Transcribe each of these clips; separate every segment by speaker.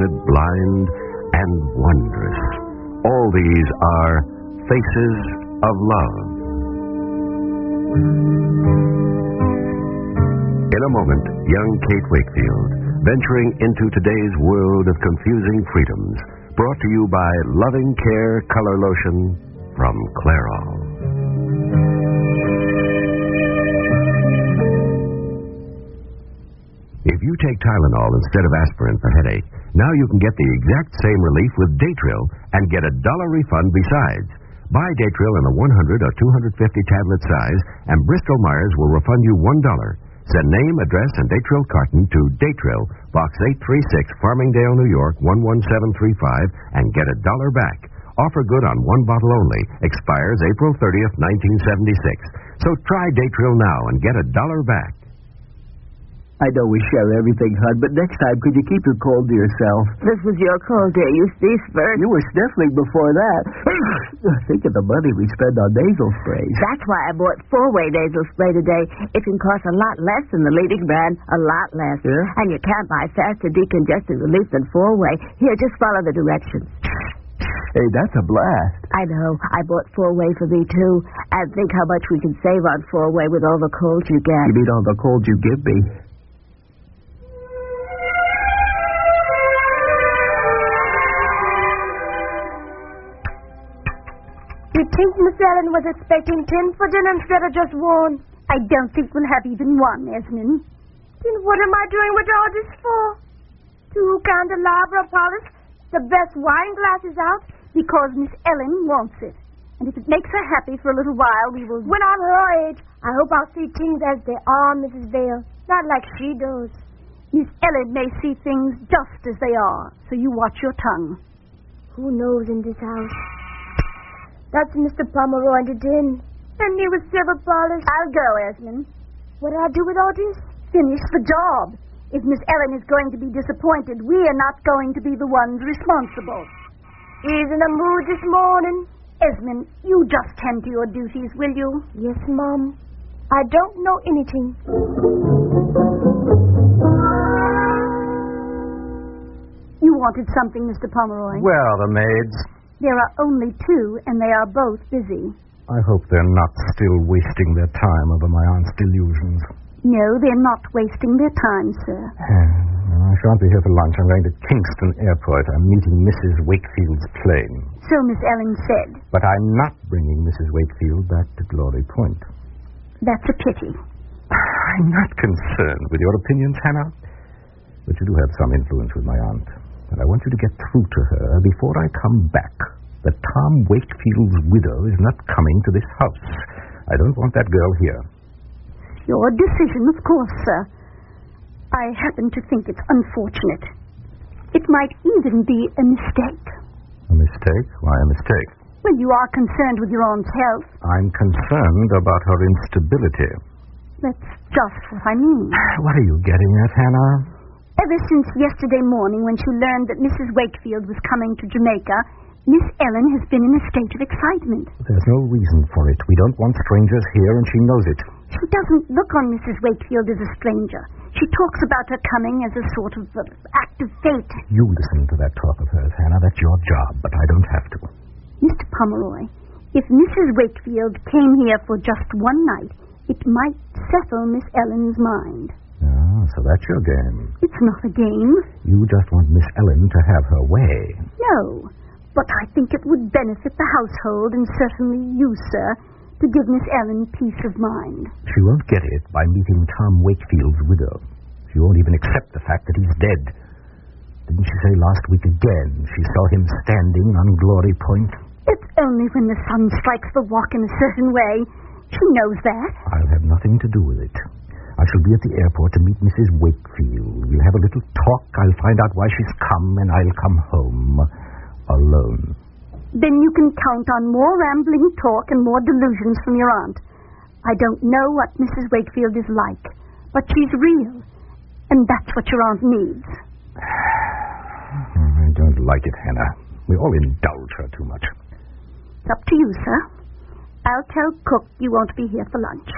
Speaker 1: blinded, blind, and wondrous. All these are faces of love. In a moment, young Kate Wakefield, venturing into today's world of confusing freedoms, brought to you by Loving Care Color Lotion from Clairol. If you take Tylenol instead of aspirin for headache, now you can get the exact same relief with Datril and get $1 refund besides. Buy Datril in a 100 or 250 tablet size, and Bristol-Myers will refund you $1. Send name, address, and Datril carton to Datril, Box 836, Farmingdale, New York, 11735, and get $1 back. Offer good on one bottle only. Expires April 30th, 1976. So try Datril now and get $1 back.
Speaker 2: I know we share everything, hon, but next time, could you keep your cold to yourself?
Speaker 3: This was your cold day. You sneezed first.
Speaker 2: You were sniffling before that. Think of the money we spend on nasal sprays.
Speaker 3: That's why I bought 4-way nasal spray today. It can cost a lot less than the leading brand, a lot less.
Speaker 2: Yeah?
Speaker 3: And you can't buy faster decongestant relief than 4-way. Here, just follow the directions.
Speaker 2: Hey, that's a blast.
Speaker 3: I know. I bought 4-way for me, too. And think how much we can save on 4-way with all the colds you get.
Speaker 2: You mean all the colds you give me?
Speaker 4: You think Miss Ellen was expecting 10 for dinner instead of just 1? I don't think we'll have even 1, Esmond. Then what am I doing with all this for? 2 candelabra polish, the best wine glasses out, because Miss Ellen wants it. And if it makes her happy for a little while, we will... When I'm her age, I hope I'll see things as they are, Mrs. Vale. Not like she does. Miss Ellen may see things just as they are, so you watch your tongue. Who knows in this house? That's Mr. Pomeroy and the din. And me with silver polish. I'll go, Esmond. What do I do with all this? Finish the job. If Miss Ellen is going to be disappointed, we are not going to be the ones responsible. He's in a mood this morning. Esmond, you just tend to your duties, will you? Yes, Mom. I don't know anything. You wanted something, Mr. Pomeroy?
Speaker 5: Well, the maids.
Speaker 4: There are only 2, and they are both busy.
Speaker 5: I hope they're not still wasting their time over my aunt's delusions.
Speaker 4: No, they're not wasting their time, sir.
Speaker 5: I shan't be here for lunch. I'm going to Kingston Airport. I'm meeting Mrs. Wakefield's plane.
Speaker 4: So Miss Ellen said.
Speaker 5: But I'm not bringing Mrs. Wakefield back to Glory Point.
Speaker 4: That's a pity.
Speaker 5: I'm not concerned with your opinions, Hannah. But you do have some influence with my aunt. And I want you to get through to her before I come back that Tom Wakefield's widow is not coming to this house. I don't want that girl here.
Speaker 4: Your decision, of course, sir. I happen to think it's unfortunate. It might even be a mistake.
Speaker 5: A mistake? Why a mistake?
Speaker 4: Well, you are concerned with your aunt's health.
Speaker 5: I'm concerned about her instability.
Speaker 4: That's just what I mean.
Speaker 5: What are you getting at, Hannah?
Speaker 4: Ever since yesterday morning when she learned that Mrs. Wakefield was coming to Jamaica, Miss Ellen has been in a state of excitement.
Speaker 5: There's no reason for it. We don't want strangers here, and she knows it.
Speaker 4: She doesn't look on Mrs. Wakefield as a stranger. She talks about her coming as a sort of act of fate.
Speaker 5: You listen to that talk of hers, Hannah. That's your job, but I don't have to.
Speaker 4: Mr. Pomeroy, if Mrs. Wakefield came here for just one night, it might settle Miss Ellen's mind.
Speaker 5: Ah, so that's your game.
Speaker 4: It's not a game.
Speaker 5: You just want Miss Ellen to have her way.
Speaker 4: No, but I think it would benefit the household, and certainly you, sir, to give Miss Ellen peace of mind.
Speaker 5: She won't get it by meeting Tom Wakefield's widow. She won't even accept the fact that he's dead. Didn't she say last week again she saw him standing on Glory Point?
Speaker 4: It's only when the sun strikes the walk in a certain way. She knows that.
Speaker 5: I'll have nothing to do with it. I shall be at the airport to meet Mrs. Wakefield. We'll have a little talk. I'll find out why she's come, and I'll come home alone.
Speaker 4: Then you can count on more rambling talk and more delusions from your aunt. I don't know what Mrs. Wakefield is like, but she's real, and that's what your aunt needs.
Speaker 5: I don't like it, Hannah. We all indulge her too much.
Speaker 4: It's up to you, sir. I'll tell Cook you won't be here for lunch.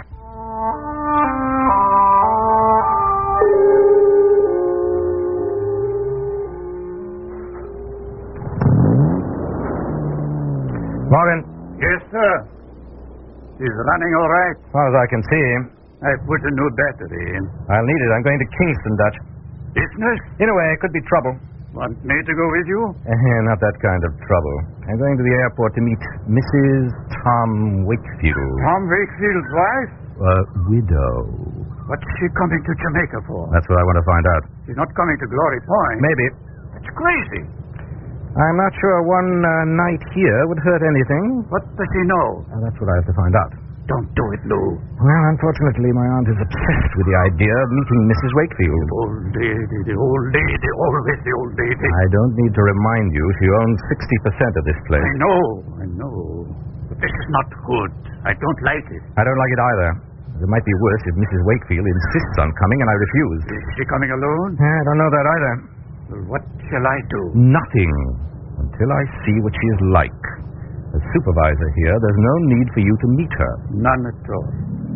Speaker 5: Morgan.
Speaker 6: Yes, sir. She's running all right.
Speaker 5: As far as I can see.
Speaker 6: I put a new battery in.
Speaker 5: I'll need it. I'm going to Kingston, Dutch.
Speaker 6: Business?
Speaker 5: In a way, it could be trouble.
Speaker 6: Want me to go with you?
Speaker 5: Not that kind of trouble. I'm going to the airport to meet Mrs. Tom Wakefield.
Speaker 6: Tom Wakefield's wife?
Speaker 5: Widow.
Speaker 6: What's she coming to Jamaica for?
Speaker 5: That's what I want to find out.
Speaker 6: She's not coming to Glory Point.
Speaker 5: Maybe.
Speaker 6: That's crazy.
Speaker 5: I'm not sure one night here would hurt anything.
Speaker 6: What does she know?
Speaker 5: That's what I have to find out.
Speaker 6: Don't do it, Lou.
Speaker 5: Well, unfortunately, my aunt is obsessed with the idea of meeting Mrs. Wakefield.
Speaker 6: The old lady, always the old lady.
Speaker 5: I don't need to remind you she owns 60% of this place.
Speaker 6: I know. But this is not good. I don't like it.
Speaker 5: I don't like it either. It might be worse if Mrs. Wakefield insists on coming and I refuse.
Speaker 6: Is she coming alone?
Speaker 5: I don't know that either.
Speaker 6: Well, what shall I do?
Speaker 5: Nothing. Until I see what she is like. As supervisor here, there's no need for you to meet her.
Speaker 6: None at all.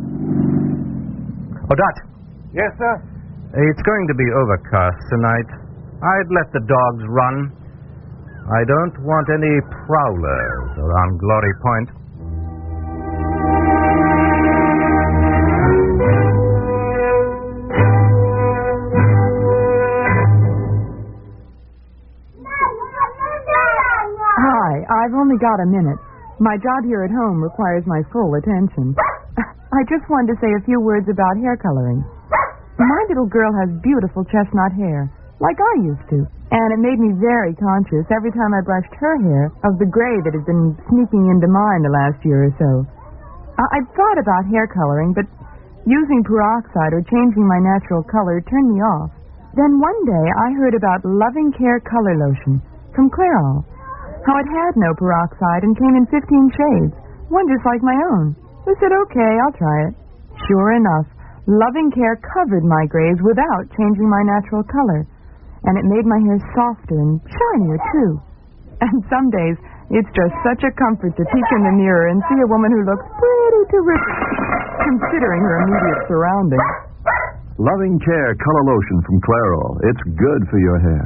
Speaker 5: Oh, Dot.
Speaker 6: Yes, sir?
Speaker 5: It's going to be overcast tonight. I'd let the dogs run. I don't want any prowlers around Glory Point.
Speaker 7: I've only got a minute. My job here at home requires my full attention. I just wanted to say a few words about hair coloring. My little girl has beautiful chestnut hair, like I used to, and it made me very conscious every time I brushed her hair of the gray that had been sneaking into mine the last year or so. I'd thought about hair coloring, but using peroxide or changing my natural color turned me off. Then one day I heard about Loving Care Color Lotion from Clairol. How it had no peroxide and came in 15 shades, one just like my own. I said, okay, I'll try it. Sure enough, Loving Care covered my grays without changing my natural color. And it made my hair softer and shinier, too. And some days, it's just such a comfort to peek in the mirror and see a woman who looks pretty terrific, considering her immediate surroundings.
Speaker 8: Loving Care Color Lotion from Clairol. It's good for your hair.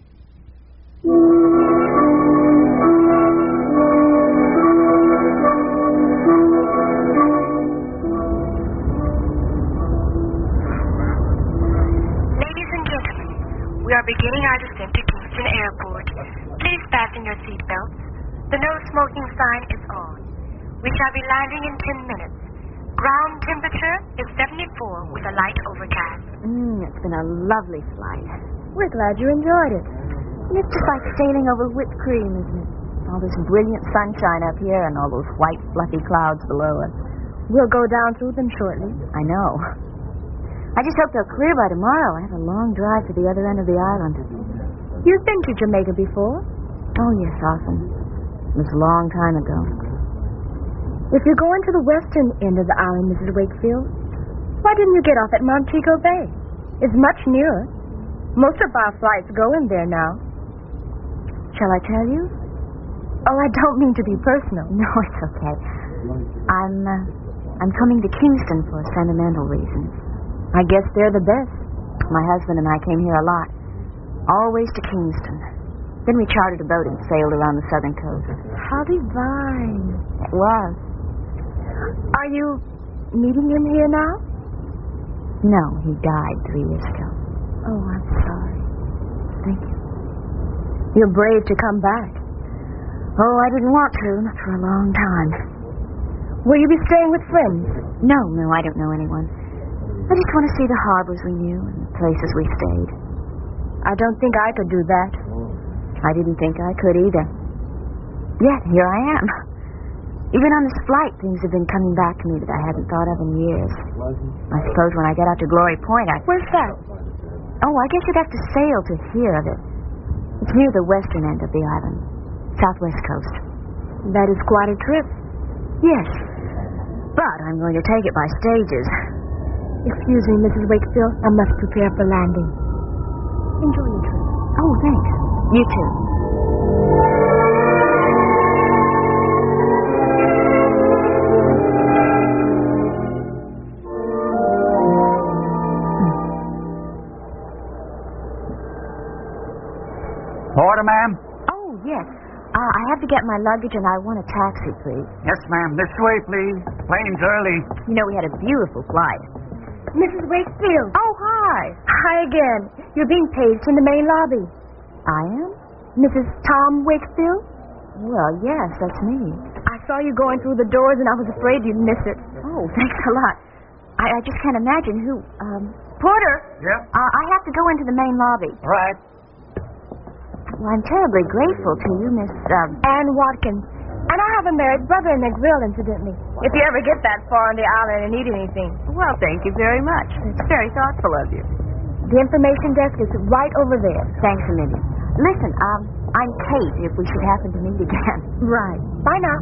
Speaker 9: We are beginning our descent to Kingston Airport. Please fasten your seatbelts. The no smoking sign is on. We shall be landing in 10 minutes. Ground temperature is 74 with a light overcast.
Speaker 3: It's been a lovely flight. We're glad you enjoyed it. And it's just like sailing over whipped cream, isn't it? All this brilliant sunshine up here and all those white, fluffy clouds below us. We'll go down through them shortly. I know. I just hope they'll clear by tomorrow. I have a long drive to the other end of the island. You've been to Jamaica before? Oh, yes, often. It was a long time ago. If you're going to the western end of the island, Mrs. Wakefield, why didn't you get off at Montego Bay? It's much nearer. Most of our flights go in there now. Shall I tell you? Oh, I don't mean to be personal. No, it's okay. I'm coming to Kingston for sentimental reasons. I guess they're the best. My husband and I came here a lot. Always to Kingston. Then we chartered a boat and sailed around the southern coast. How divine. It was. Are you meeting him here now? No, he died 3 years ago. Oh, I'm sorry. Thank you. You're brave to come back. Oh, I didn't want to, not for a long time. Will you be staying with friends? No, I don't know anyone. I just want to see the harbors we knew and the places we stayed. I don't think I could do that. I didn't think I could either. Yet, here I am. Even on this flight, things have been coming back to me that I hadn't thought of in years. I suppose when I get out to Glory Point, Where's that? Oh, I guess you'd have to sail to hear of it. It's near the western end of the island, southwest coast. That is quite a trip. Yes, but I'm going to take it by stages. Excuse me, Mrs. Wakefield. I must prepare for landing. Enjoy your trip. Oh, thanks. You too.
Speaker 6: Order, ma'am?
Speaker 3: Oh, yes. I have to get my luggage, and I want a taxi, please.
Speaker 6: Yes, ma'am. This way, please. Plane's early.
Speaker 3: You know, we had a beautiful flight.
Speaker 4: Mrs. Wakefield.
Speaker 3: Oh, hi.
Speaker 4: Hi again. You're being paged in the main lobby.
Speaker 3: I am?
Speaker 4: Mrs. Tom Wakefield?
Speaker 3: Well, yes, that's me.
Speaker 4: I saw you going through the doors, and I was afraid you'd miss it.
Speaker 3: Oh, thanks a lot. I just can't imagine who... Porter?
Speaker 6: Yep?
Speaker 3: I have to go into the main lobby.
Speaker 6: Right.
Speaker 3: Well, I'm terribly grateful to you, Miss...
Speaker 4: Anne Watkins. And I have a married brother in Negril, incidentally. If you ever get that far on the island and need anything.
Speaker 3: Well, thank you very much. It's very thoughtful of you.
Speaker 4: The information desk is right over there.
Speaker 3: Thanks a million. Listen, I'm Kate, if we should happen to meet again.
Speaker 4: Right. Bye now.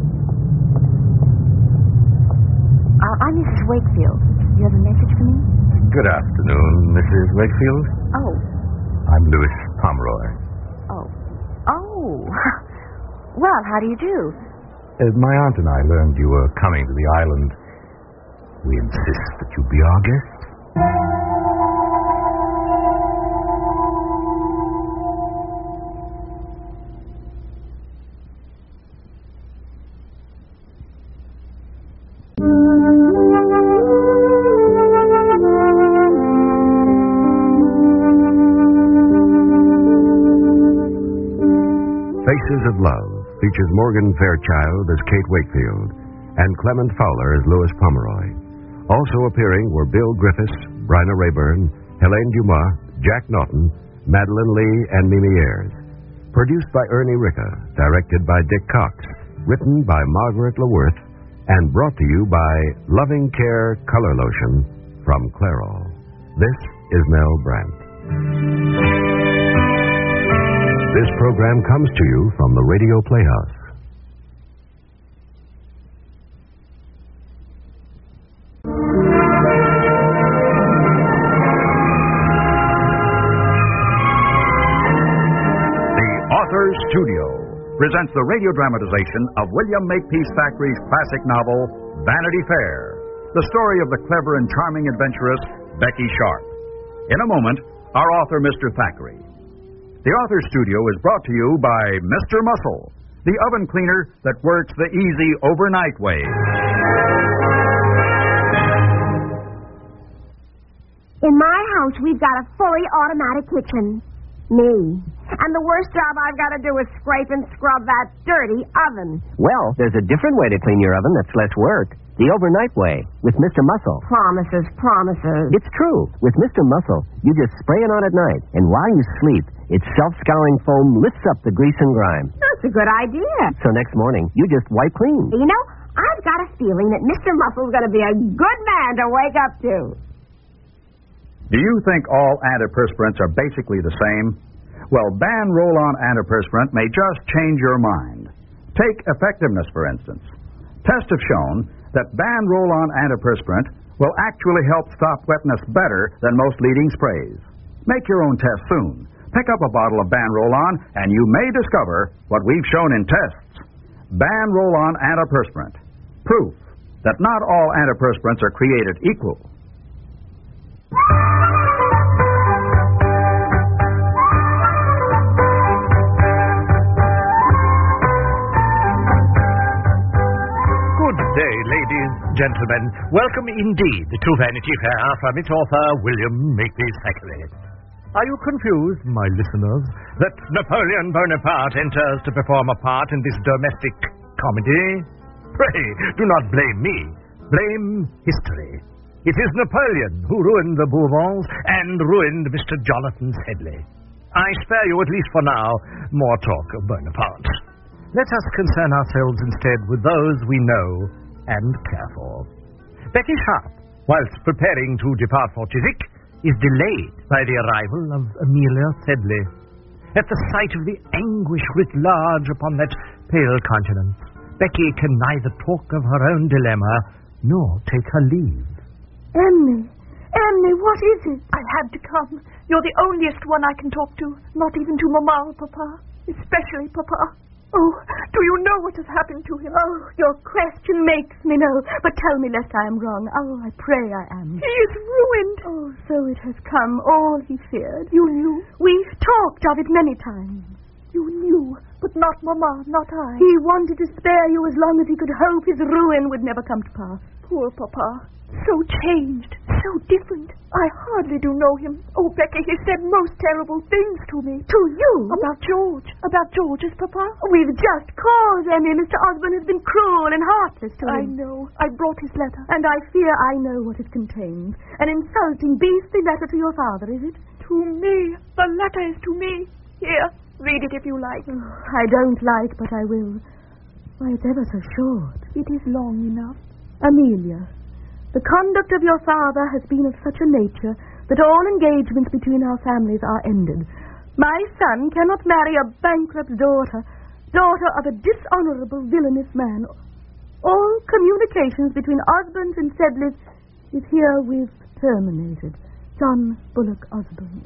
Speaker 3: I'm Mrs. Wakefield. You have a message for me?
Speaker 5: Good afternoon, Mrs. Wakefield.
Speaker 3: Oh.
Speaker 5: I'm Louis Pomeroy.
Speaker 3: Oh. Well, how do you do?
Speaker 5: My aunt and I learned you were coming to the island. We insist that you be our guest.
Speaker 1: Faces of Love features Morgan Fairchild as Kate Wakefield and Clement Fowler as Louis Pomeroy. Also appearing were Bill Griffiths, Bryna Rayburn, Helene Dumas, Jack Naughton, Madeline Lee, and Mimi Ayers. Produced by Ernie Ricca, directed by Dick Cox, written by Margaret LaWorth, and brought to you by Loving Care Color Lotion from Clairol. This is Mel Brandt. This program comes to you from the Radio Playhouse.
Speaker 10: The Author's Studio presents the radio dramatization of William Makepeace Thackeray's classic novel, Vanity Fair, the story of the clever and charming adventuress, Becky Sharp. In a moment, our author, Mr. Thackeray. The Author's Studio is brought to you by Mr. Muscle, the oven cleaner that works the easy overnight way.
Speaker 4: In my house, we've got a fully automatic kitchen. Me. And the worst job I've got to do is scrape and scrub that dirty oven.
Speaker 2: Well, there's a different way to clean your oven that's less work. The overnight way, with Mr. Muscle.
Speaker 4: Promises.
Speaker 2: It's true. With Mr. Muscle, you just spray it on at night, and while you sleep, its self-scouring foam lifts up the grease and grime.
Speaker 4: That's a good idea.
Speaker 2: So next morning, you just wipe clean.
Speaker 4: You know, I've got a feeling that Mr. Muscle's going to be a good man to wake up to.
Speaker 10: Do you think all antiperspirants are basically the same? Well, Ban Roll-On Antiperspirant may just change your mind. Take effectiveness, for instance. Tests have shown that Ban Roll-On Antiperspirant will actually help stop wetness better than most leading sprays. Make your own test soon. Pick up a bottle of Ban Roll-On, and you may discover what we've shown in tests. Ban Roll-On Antiperspirant. Proof that not all antiperspirants are created equal.
Speaker 11: Good day, ladies, gentlemen. Welcome indeed to Vanity Fair from its author, William Makepeace Thackeray. Are you confused, my listeners, that Napoleon Bonaparte enters to perform a part in this domestic comedy? Pray, do not blame me. Blame history. It is Napoleon who ruined the Bourbons and ruined Mr. Jonathan Sedley. I spare you, at least for now, more talk of Bonaparte. Let us concern ourselves instead with those we know and care for. Becky Sharp, whilst preparing to depart for Chiswick, is delayed by the arrival of Amelia Sedley. At the sight of the anguish writ large upon that pale countenance, Becky can neither talk of her own dilemma nor take her leave.
Speaker 4: Emily, what is it?
Speaker 12: I had to come. You're the onliest one I can talk to, not even to Mama or Papa, especially Papa. Oh, do you know what has happened to him?
Speaker 4: Oh, your question makes me know. But tell me lest I am wrong. Oh, I pray I am.
Speaker 12: He is ruined.
Speaker 4: Oh, so it has come, all he feared.
Speaker 12: You knew?
Speaker 4: We've talked of it many times.
Speaker 12: You knew, but not Mama, not I.
Speaker 4: He wanted to spare you as long as he could hope his ruin would never come to pass.
Speaker 12: Poor Papa. So changed, so different. I hardly do know him. Oh, Becky, he said most terrible things to me.
Speaker 4: To you?
Speaker 12: About George. About George's Papa.
Speaker 4: We've just cause, Emmy. Mr. Osborne has been cruel and heartless to him.
Speaker 12: I know. I brought his letter.
Speaker 4: And I fear I know what it contains. An insulting, beastly letter to your father, is it?
Speaker 12: To me. The letter is to me. Here, read it if you like.
Speaker 4: Oh, I don't like, but I will. Why, it's ever so short.
Speaker 12: It is long enough.
Speaker 4: Amelia, the conduct of your father has been of such a nature that all engagements between our families are ended. My son cannot marry a bankrupt's daughter of a dishonorable, villainous man. All communications between Osborne and Sedley is herewith terminated. John Bullock Osborne.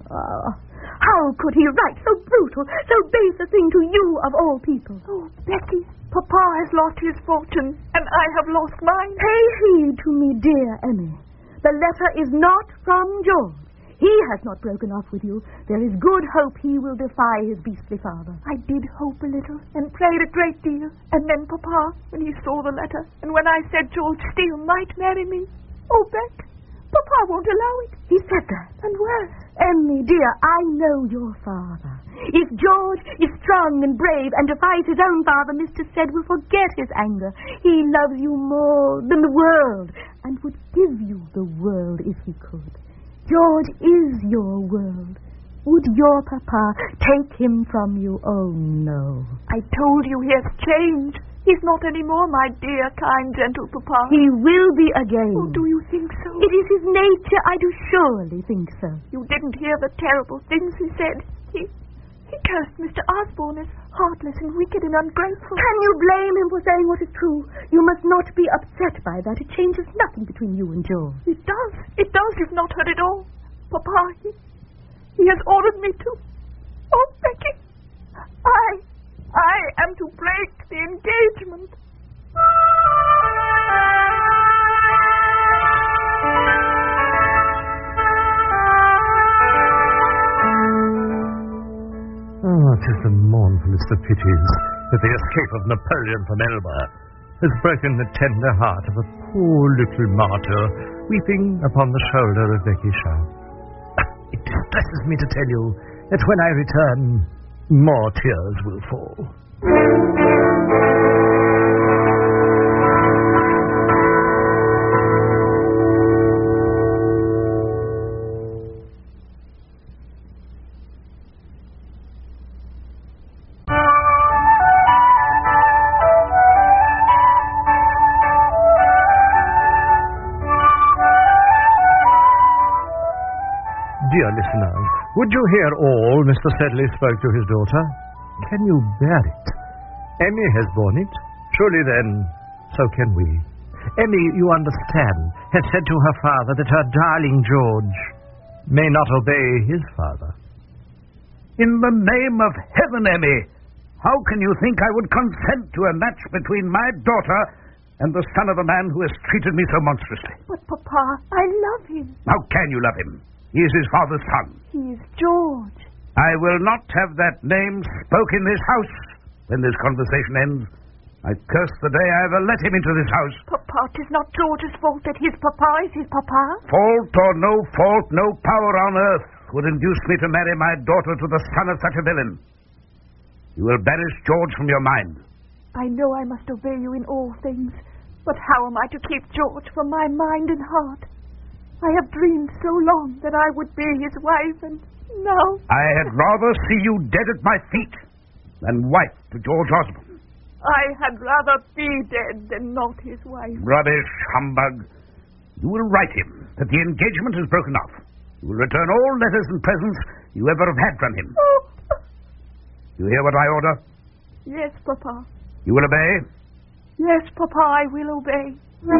Speaker 4: How could he write so brutal, so base a thing to you of all people?
Speaker 12: Oh, Becky, Papa has lost his fortune, and I have lost mine.
Speaker 4: Pay heed to me, dear Emmy. The letter is not from George. He has not broken off with you. There is good hope he will defy his beastly father.
Speaker 12: I did hope a little, and prayed a great deal. And then Papa, when he saw the letter, and when I said George Steele might marry me, oh, Beck, Papa won't allow it.
Speaker 4: He said that.
Speaker 12: And worse.
Speaker 4: Emmy, dear, I know your father. If George is strong and brave and defies his own father, Mr. Sed will forget his anger. He loves you more than the world and would give you the world if he could. George is your world. Would your papa take him from you? Oh, no.
Speaker 12: I told you he has changed. He's not any more my dear, kind, gentle Papa.
Speaker 4: He will be again.
Speaker 12: Oh, do you think so?
Speaker 4: It is his nature. I do surely think so.
Speaker 12: You didn't hear the terrible things he said. He cursed Mr. Osborne as heartless and wicked and ungrateful.
Speaker 4: Can you blame him for saying what is true? You must not be upset by that. It changes nothing between you and George.
Speaker 12: It does. It does. You've not heard it all. Papa, he has ordered me to. Oh, Becky, I am to break the engagement.
Speaker 11: Oh, 'tis the mournfulest of pities that the escape of Napoleon from Elba has broken the tender heart of a poor little martyr weeping upon the shoulder of Becky Sharp. It distresses me to tell you that when I return, more tears will fall. Dear listeners, would you hear all Mr. Sedley spoke to his daughter? Can you bear it? Emmy has borne it. Surely then, so can we. Emmy, you understand, has said to her father that her darling George may not obey his father.
Speaker 6: In the name of heaven, Emmy, how can you think I would consent to a match between my daughter and the son of a man who has treated me so monstrously?
Speaker 12: But, Papa, I love him.
Speaker 6: How can you love him? He is his father's son.
Speaker 12: He is George.
Speaker 6: I will not have that name spoke in this house when this conversation ends. I curse the day I ever let him into this house.
Speaker 12: Papa, 'tis not George's fault that his papa is his papa.
Speaker 6: Fault or no fault, no power on earth would induce me to marry my daughter to the son of such a villain. You will banish George from your mind.
Speaker 12: I know I must obey you in all things, but how am I to keep George from my mind and heart? I have dreamed so long that I would be his wife, and now...
Speaker 6: I had rather see you dead at my feet than wife to George Osborne.
Speaker 12: I had rather be dead than not his wife.
Speaker 6: Rubbish, humbug. You will write him that the engagement is broken off. You will return all letters and presents you ever have had from him.
Speaker 12: Oh.
Speaker 6: You hear what I order?
Speaker 12: Yes, Papa.
Speaker 6: You will obey?
Speaker 12: Yes, Papa, I will obey.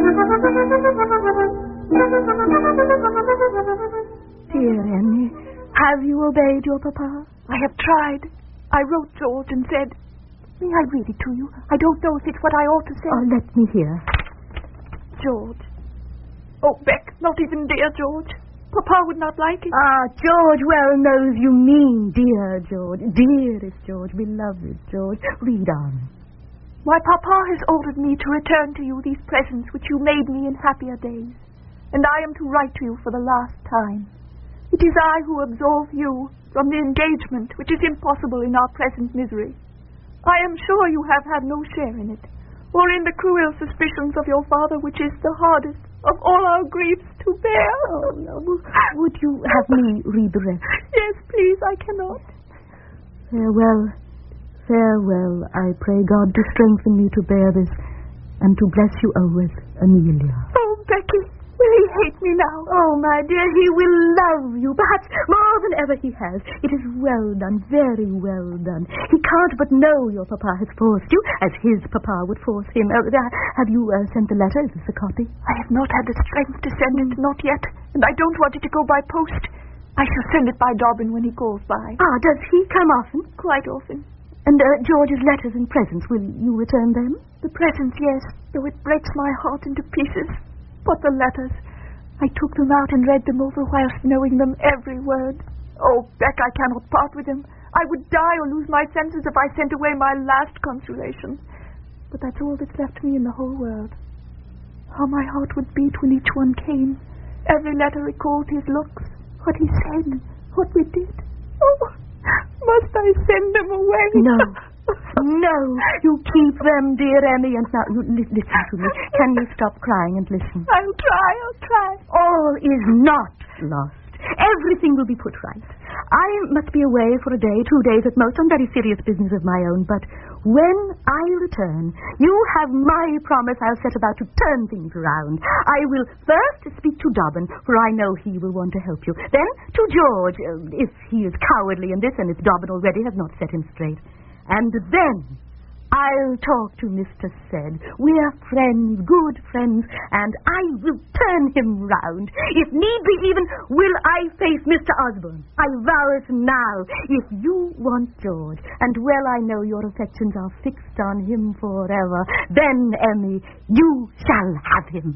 Speaker 4: Dear Emmy, have you obeyed your papa?
Speaker 12: I have tried. I wrote George and said, may I read it to you? I don't know if it's what I ought to say.
Speaker 4: Oh, let me hear.
Speaker 12: George. Oh, Beck, not even dear George. Papa would not like it.
Speaker 4: Ah, George well knows you mean, dear George. Dearest George, beloved George. Read on.
Speaker 12: My papa has ordered me to return to you these presents which you made me in happier days, and I am to write to you for the last time. It is I who absolve you from the engagement which is impossible in our present misery. I am sure you have had no share in it, or in the cruel suspicions of your father, which is the hardest of all our griefs to bear.
Speaker 4: Oh, no. Would you have me read the rest?
Speaker 12: Yes, please, I cannot.
Speaker 4: Farewell, farewell. I pray God to strengthen me to bear this, and to bless you always, Amelia.
Speaker 12: Oh, Becky, will he hate me now?
Speaker 4: Oh, my dear, he will love you, perhaps more than ever he has. It is well done, very well done. He can't but know your papa has forced you, as his papa would force him. Have you sent the letter? Is this a copy?
Speaker 12: I have not had the strength to send it, not yet, and I don't want it to go by post. I shall send it by Dobbin when he calls by.
Speaker 4: Ah, does he come often?
Speaker 12: Quite often.
Speaker 4: And George's letters and presents, will you return them?
Speaker 12: The presents, yes, though it breaks my heart into pieces. But the letters, I took them out and read them over whilst knowing them every word. Oh, Beck, I cannot part with them. I would die or lose my senses if I sent away my last consolation. But that's all that's left me in the whole world. How my heart would beat when each one came. Every letter recalled his looks, what he said, what we did. Oh, must I send them away?
Speaker 4: No. No, you keep them, dear Emmy, and now you listen to me. Can you stop crying and listen?
Speaker 12: I'll try.
Speaker 4: All is not lost. Everything will be put right. I must be away for a day, 2 days at most, on very serious business of my own, but when I return, you have my promise I'll set about to turn things around. I will first speak to Dobbin, for I know he will want to help you. Then to George, if he is cowardly in this, and if Dobbin already has not set him straight. And then I'll talk to Mr. Said. We're friends, good friends, and I will turn him round. If need be even, will I face Mr. Osborne. I vow it now. If you want George, and well I know your affections are fixed on him forever, then, Emmy, you shall have him.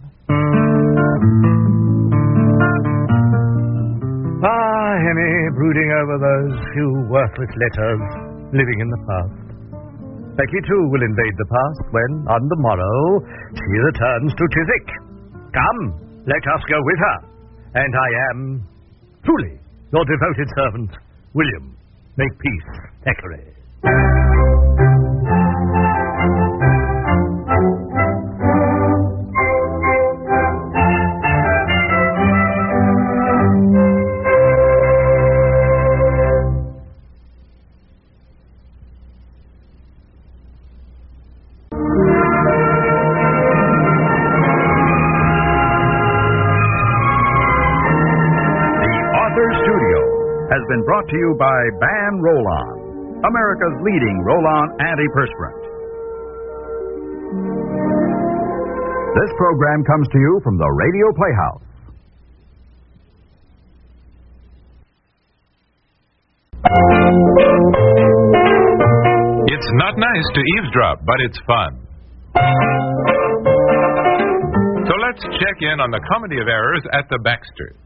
Speaker 11: Ah, Emmy, brooding over those few worthless letters, living in the past. Becky, too, will invade the past when, on the morrow, she returns to Chiswick. Come, let us go with her. And I am, truly, your devoted servant, William. Make peace, Thackeray.
Speaker 10: Has been brought to you by Ban Roll-On, America's leading roll-on antiperspirant. This program comes to you from the Radio Playhouse.
Speaker 13: It's not nice to eavesdrop, but it's fun. So let's check in on the comedy of errors at the Baxters.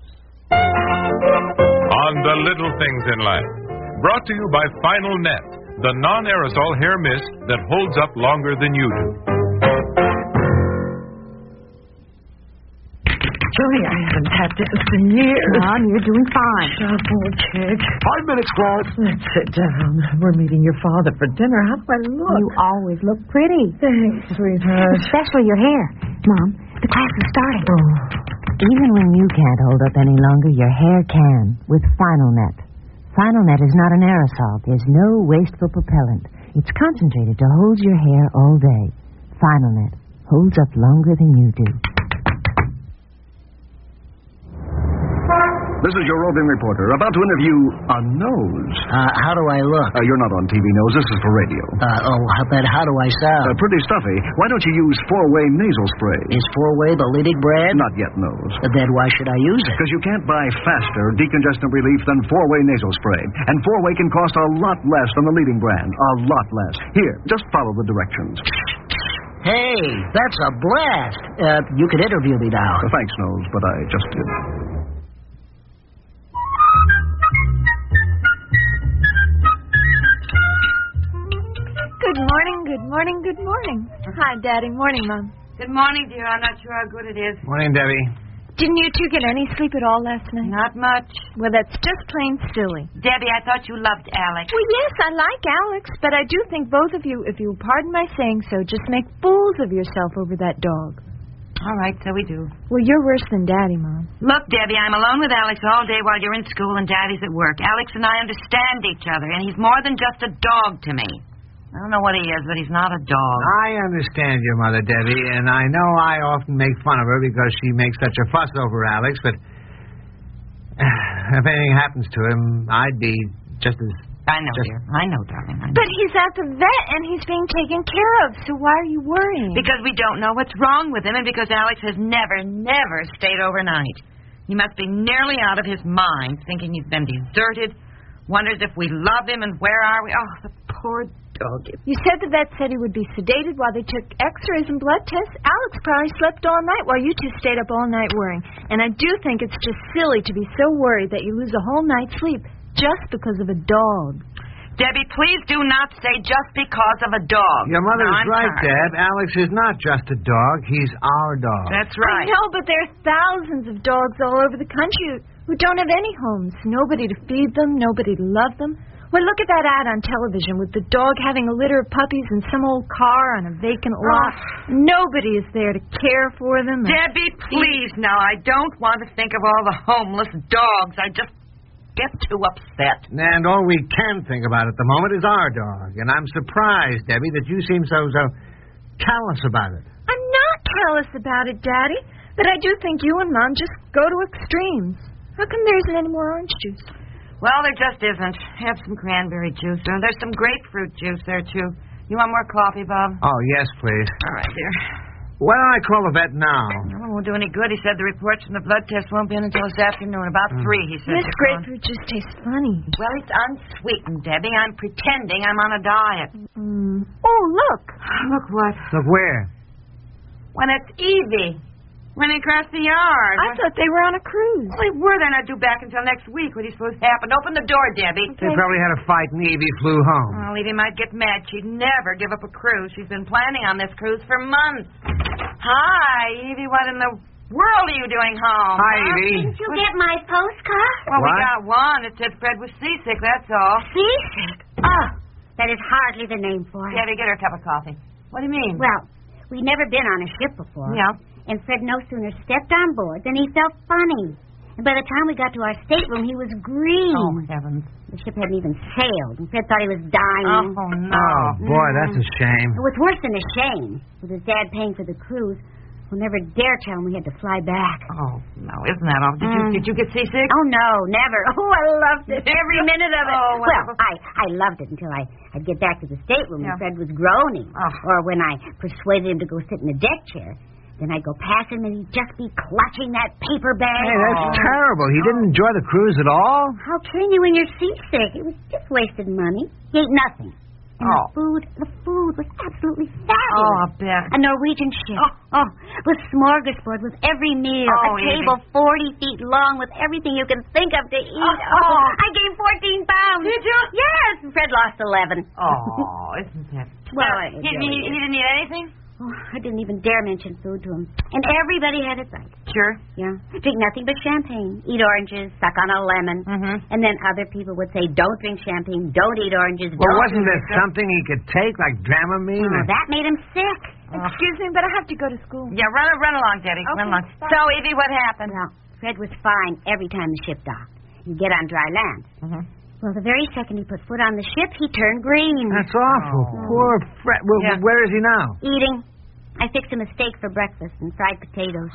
Speaker 13: On the little things in life. Brought to you by Final Net, the non-aerosol hair mist that holds up longer than you do.
Speaker 14: Julie, I haven't had this in years.
Speaker 7: Mom, you're doing fine.
Speaker 14: Double check.
Speaker 8: 5 minutes, Claude.
Speaker 14: Let's sit down. We're meeting your father for dinner. How do I look?
Speaker 3: You always look pretty.
Speaker 14: Thanks, sweetheart.
Speaker 3: Especially your hair. Mom, the class is starting.
Speaker 14: Oh.
Speaker 15: Even when you can't hold up any longer, your hair can with Final Net. Final Net is not an aerosol. There's no wasteful propellant. It's concentrated to hold your hair all day. Final Net holds up longer than you do.
Speaker 8: This is your roving reporter, about to interview a nose.
Speaker 16: How do I look?
Speaker 8: You're not on TV, Nose. This is for radio.
Speaker 16: But how do I sound?
Speaker 8: Pretty stuffy. Why don't you use 4-way nasal spray?
Speaker 16: Is 4-way the leading brand?
Speaker 8: Not yet, Nose.
Speaker 16: Then why should I use it?
Speaker 8: Because you can't buy faster decongestant relief than 4-way nasal spray. And 4-way can cost a lot less than the leading brand. A lot less. Here, just follow the directions.
Speaker 16: Hey, that's a blast. You can interview me now.
Speaker 8: Thanks, Nose, but I just did.
Speaker 7: Good morning, good morning, good morning. Hi, Daddy. Morning, Mom.
Speaker 17: Good morning, dear. I'm not sure how good it is.
Speaker 5: Morning, Debbie.
Speaker 7: Didn't you two get any sleep at all last night?
Speaker 17: Not much.
Speaker 7: Well, that's just plain silly.
Speaker 17: Debbie, I thought you loved Alex.
Speaker 7: Well, yes, I like Alex, but I do think both of you, if you'll pardon my saying so, just make fools of yourself over that dog.
Speaker 17: All right, so we do.
Speaker 7: Well, you're worse than Daddy, Mom.
Speaker 17: Look, Debbie, I'm alone with Alex all day while you're in school and Daddy's at work. Alex and I understand each other, and he's more than just a dog to me. I don't know what he is, but he's not a dog.
Speaker 11: I understand your mother, Debbie, and I know I often make fun of her because she makes such a fuss over Alex, but if anything happens to him, I'd be just as...
Speaker 17: I know, dear. I know, darling. I know.
Speaker 7: But he's at the vet, and he's being taken care of, so why are you worrying?
Speaker 17: Because we don't know what's wrong with him, and because Alex has never stayed overnight. He must be nearly out of his mind, thinking he's been deserted, wonders if we love him, and where are we? Oh, the poor dog.
Speaker 7: You said the vet said he would be sedated while they took x-rays and blood tests. Alex probably slept all night while you two stayed up all night worrying. And I do think it's just silly to be so worried that you lose a whole night's sleep just because of a dog.
Speaker 17: Debbie, please do not say just because of a dog.
Speaker 11: Your mother's
Speaker 17: I'm
Speaker 11: right,
Speaker 17: tired.
Speaker 11: Deb. Alex is not just a dog. He's our dog.
Speaker 17: That's right.
Speaker 7: I know, but there are thousands of dogs all over the country who don't have any homes. Nobody to feed them, nobody to love them. Well, look at that ad on television with the dog having a litter of puppies in some old car on a vacant lot. Nobody is there to care for them.
Speaker 17: Debbie, please, now, I don't want to think of all the homeless dogs. I just get too upset.
Speaker 11: And all we can think about at the moment is our dog. And I'm surprised, Debbie, that you seem so callous about it.
Speaker 7: I'm not callous about it, Daddy. But I do think you and Mom just go to extremes. How come there isn't any more orange juice?
Speaker 17: Well, there just isn't. Have some cranberry juice. There's some grapefruit juice there, too. You want more coffee, Bob?
Speaker 11: Oh, yes, please.
Speaker 17: All right, dear.
Speaker 11: Why don't I call the vet now?
Speaker 17: Well, it won't do any good. He said the reports from the blood test won't be in until this afternoon. About 3, he said.
Speaker 7: This grapefruit just tastes funny.
Speaker 17: Well, it's unsweetened, Debbie. I'm pretending I'm on a diet.
Speaker 7: Oh, look.
Speaker 17: Look what?
Speaker 11: Look where?
Speaker 17: When it's Evie. Running across the yard.
Speaker 7: I thought they were on a cruise.
Speaker 17: Well, they were. They're not due back until next week. What are you supposed to happen? Open the door, Debbie.
Speaker 11: Okay. They probably had a fight and Evie flew home.
Speaker 17: Well, Evie might get mad. She'd never give up a cruise. She's been planning on this cruise for months. Hi, Evie. What in the world are you doing home?
Speaker 11: Hi, Evie.
Speaker 4: Didn't you get my postcard?
Speaker 17: Well,
Speaker 11: what?
Speaker 17: We got one. It said Fred was seasick, that's all.
Speaker 4: Seasick? Oh, that is hardly the name for it.
Speaker 17: Debbie, get her a cup of coffee. What do you mean?
Speaker 4: Well, we'd never been on a ship before.
Speaker 17: Yeah.
Speaker 4: And Fred no sooner stepped on board than he felt funny. And by the time we got to our stateroom, he was green.
Speaker 17: Oh, heavens.
Speaker 4: The ship hadn't even sailed, and Fred thought he was dying.
Speaker 17: Oh, no.
Speaker 11: Oh, boy, that's a shame.
Speaker 4: It was worse than a shame. With his dad paying for the cruise, we'll never dare tell him we had to fly back.
Speaker 17: Oh, no, isn't that all? Did you get seasick?
Speaker 4: Oh, no, never. Oh, I loved it. Every minute of it.
Speaker 17: Oh,
Speaker 4: well, I loved it until I'd get back to the stateroom and Fred was groaning. Or when I persuaded him to go sit in the deck chair. Then I'd go past him and he'd just be clutching that paper bag.
Speaker 11: Hey, that's terrible. He didn't enjoy the cruise at all?
Speaker 4: How can you when you're seasick? It was just wasted money. He ate nothing. And the food was absolutely fabulous.
Speaker 17: Oh, I'll bet.
Speaker 4: A Norwegian ship. With smorgasbord, with every meal.
Speaker 17: Oh,
Speaker 4: a table 40 feet long with everything you can think of to eat. I gained 14 pounds.
Speaker 17: Did you?
Speaker 4: Yes. Fred lost 11.
Speaker 17: Oh, isn't that...
Speaker 4: Well,
Speaker 17: he didn't eat anything?
Speaker 4: Oh, I didn't even dare mention food to him. And everybody had it right.
Speaker 17: Sure.
Speaker 4: Yeah. Drink nothing but champagne. Eat oranges. Suck on a lemon. And then other people would say, don't drink champagne. Don't eat oranges.
Speaker 11: Well, wasn't there something he could take, like Dramamine?
Speaker 4: Oh, that made him sick.
Speaker 7: Excuse me, but I have to go to school.
Speaker 17: Yeah, run along, Debbie.
Speaker 7: Okay,
Speaker 17: run along.
Speaker 7: bye.
Speaker 17: So, Evie, what happened?
Speaker 4: Well, Fred was fine every time the ship docked. He'd get on dry land. Well, the very second he put foot on the ship, he turned green.
Speaker 11: That's awful. Poor Fred. Well, where is he now?
Speaker 4: Eating. I fixed him a steak for breakfast and fried potatoes.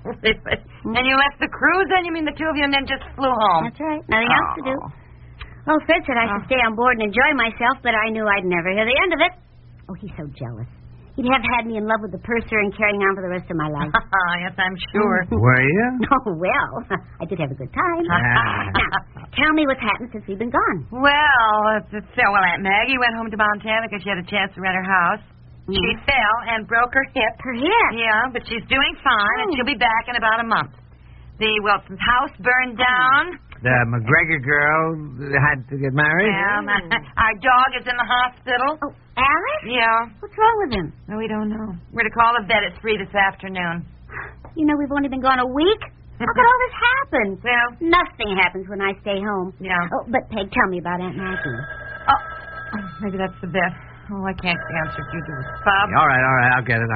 Speaker 17: And you left the cruise, then? You mean the two of you, and then just flew home?
Speaker 4: That's right. Nothing else to do. Well, Fred said I should stay on board and enjoy myself, but I knew I'd never hear the end of it. Oh, he's so jealous. He'd have had me in love with the purser and carrying on for the rest of my life.
Speaker 17: Yes, I'm sure.
Speaker 11: Were you?
Speaker 4: Oh, well, I did have a good time. Now, tell me what's happened since we've been gone.
Speaker 17: Well, Aunt Maggie went home to Montana because she had a chance to rent her house. She fell and broke her hip.
Speaker 4: Her hip?
Speaker 17: Yeah, but she's doing fine, and she'll be back in about a month. The Wilson's house burned down.
Speaker 18: The McGregor girl had to get married?
Speaker 17: Well, our dog is in the hospital.
Speaker 4: Oh, Alex?
Speaker 17: Yeah.
Speaker 4: What's wrong with him?
Speaker 17: No, we don't know. We're to call the vet at 3 this afternoon.
Speaker 4: You know we've only been gone a week. How could all this happen?
Speaker 17: Well,
Speaker 4: nothing happens when I stay home.
Speaker 17: Yeah.
Speaker 4: Oh, but Peg, tell me about Aunt Maggie.
Speaker 17: Oh, maybe that's the vet. Oh, I can't answer if you do it. Bob?
Speaker 18: All right. I'll get it.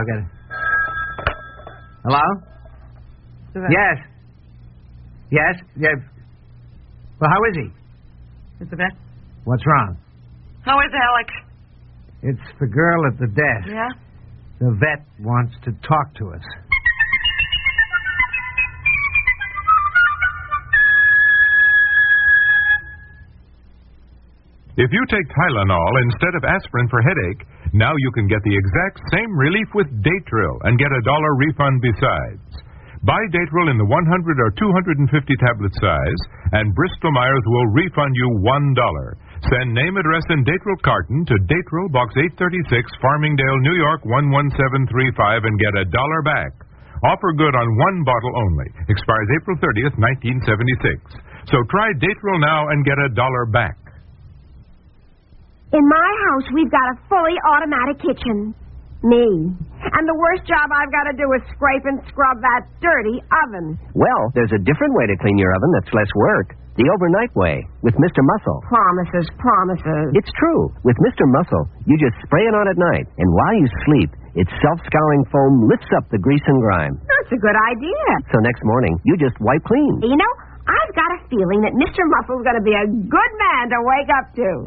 Speaker 18: Hello? Yes. Well, how is he?
Speaker 17: Is the vet?
Speaker 18: What's wrong?
Speaker 17: How is Alex?
Speaker 18: It's the girl at the desk.
Speaker 17: Yeah?
Speaker 18: The vet wants to talk to us.
Speaker 13: If you take Tylenol instead of aspirin for headache, now you can get the exact same relief with Datril and get a $1 refund besides. Buy Datril in the 100 or 250 tablet size, and Bristol-Myers will refund you $1. Send name, address, and Datril carton to Datril, Box 836, Farmingdale, New York, 11735, and get $1 back. Offer good on one bottle only. Expires April 30th, 1976. So try Datril now and get $1 back.
Speaker 4: In my house, we've got a fully automatic kitchen. Me. And the worst job I've got to do is scrape and scrub that dirty oven.
Speaker 2: Well, there's a different way to clean your oven that's less work. The overnight way, with Mr. Muscle.
Speaker 4: Promises.
Speaker 2: It's true. With Mr. Muscle, you just spray it on at night, and while you sleep, its self-scouring foam lifts up the grease and grime.
Speaker 4: That's a good idea.
Speaker 2: So next morning, you just wipe clean.
Speaker 4: You know, I've got a feeling that Mr. Muscle's going to be a good man to wake up to.